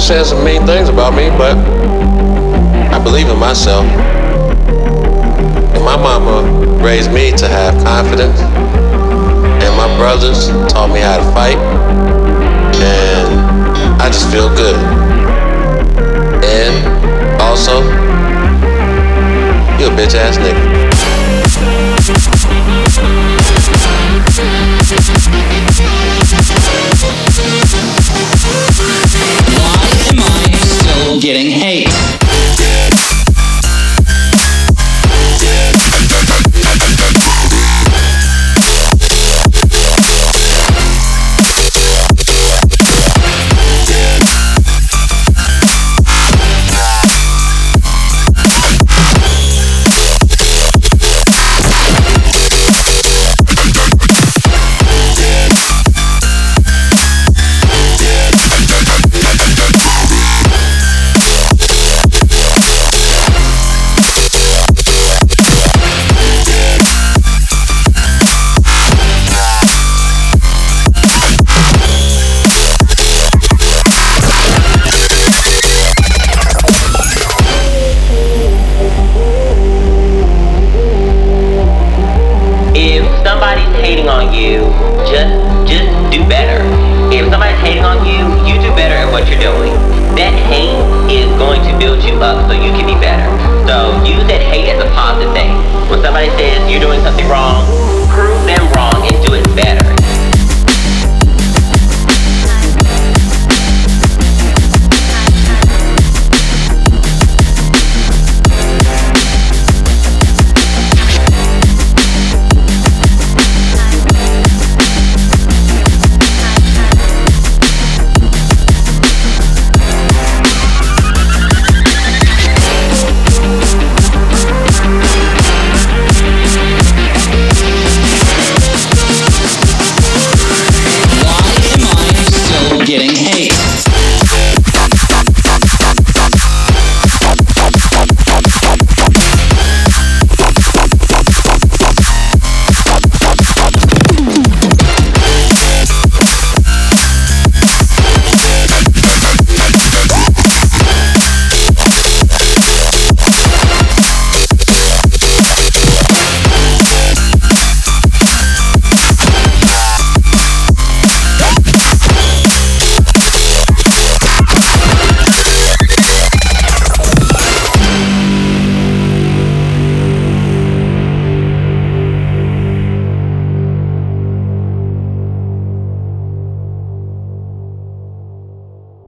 saying some mean things about me, but I believe in myself. And my mama raised me to have confidence. And my brothers taught me how to fight. And I just feel good. And also, you a bitch ass nigga. Why am I still getting hate? On you, just do better. If somebody's hating on you, you do better at what you're doing. That hate is going to build you up so you can be better. So use that hate as a positive thing. When somebody says you're doing something wrong, prove them wrong and do it better. Getting hate.